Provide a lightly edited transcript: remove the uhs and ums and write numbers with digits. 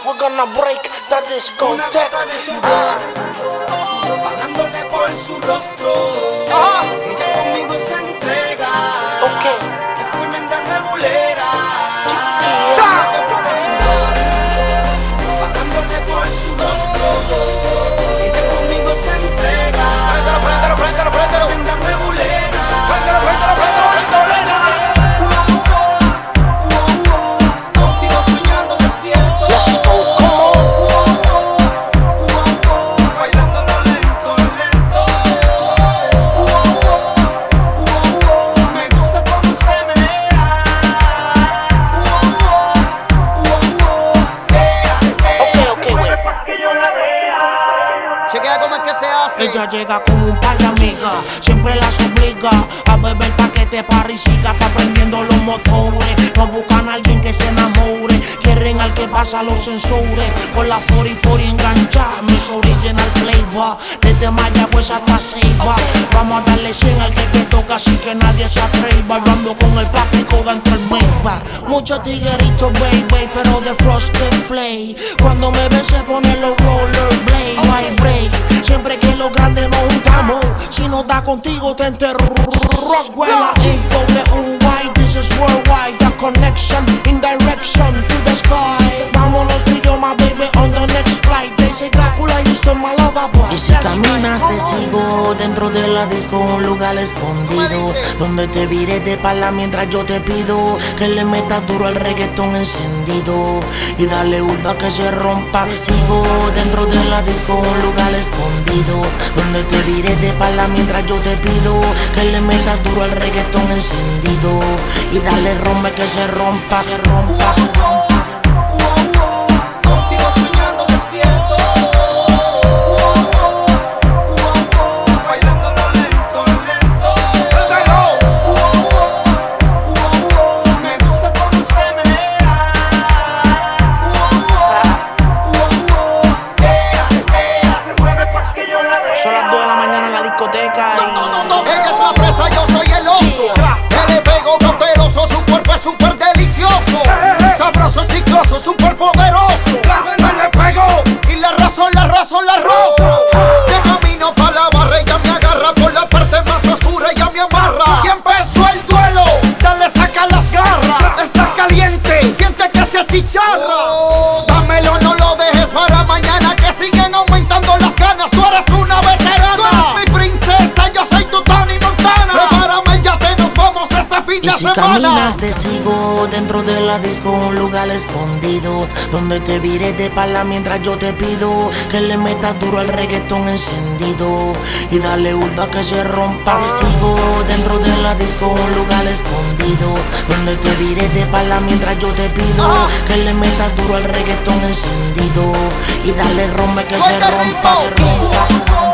We're gonna break the Una discotheque. gota de sudor, bajándole por su rostro. Ella conmigo se entrega. Ok. Es tremenda regulera. Chiquilla. Una gota de sudor, bajándole por su rostro. Ella conmigo se entrega. Préndelo. Tremenda regulera. Préndelo. Contigo soñando despierto. Let's go, come Bailándolo lento. Me gusta cómo se menea. Ok, wey. Chequea cómo es que se hace. Ella llega con un par de amigas, siempre las obliga a beber paquete parricica, está prendiendo los motores. No buscan a alguien que se enamore, quieren al que pasa los sensores. Con la 40 engancha, mis original flavor, desde Mayagüez hasta Ceiba. Vamos a darle 100 al que toca, así que nadie se atreva. Hablando con el plástico dentro del Maybach. Muchos tigueritos, baby, pero de Frosted Flake. Cuando me ven se ponen los rollerblades, no hay break. Siempre que los grandes nos juntamos, si no da contigo te enterro. Rockwell, A-W-Y, this is worldwide. The connection in direction to the sky. Vámonos tú y yo, my baby, on the next flight. They say Drácula, you still my lover boy. Y si caminas te sigo dentro de la disco, un lugar escondido, donde te viré de pala mientras yo te pido que le metas duro al reggaetón encendido y dale urba que se rompa. Te sigo dentro de la disco, un lugar escondido, donde te viré de pala mientras yo te pido que le metas duro al reggaetón encendido y dale rompe que se rompa. Contigo soñando despierto. Bailándolo lento. Me gusta cómo se menea. Son las 2 de la mañana en la discoteca Ella es la presa, yo soy el oso. Que le pego cauteloso, su cuerpo es súper delicioso. Sabroso, chicloso, súper poderoso. Me le pego y la razo. De camino pa' la barra, ella me agarra por la parte más oscura, ella me amarra. Y empezó el duelo, dale saca las garras. Está caliente, siente que se achicharra. Dámelo, no lo dejes para mañana, que siguen aumentando las ganas. Tú eres una veterana. Tú eres mi princesa, yo soy tu Tony Montana. Prepárame el yate, nos vamos este fin y de si semana. caminas te sigo dentro de la disco, un lugar escondido, donde te viré de pala mientras yo te pido que le metas duro al reggaetón encendido y dale urba que se rompa. Te sigo dentro de la disco, un lugar escondido, donde te viré de pala mientras yo te pido que le metas duro al reggaetón encendido y dale rompe que se Suelta el rompa. ritmo.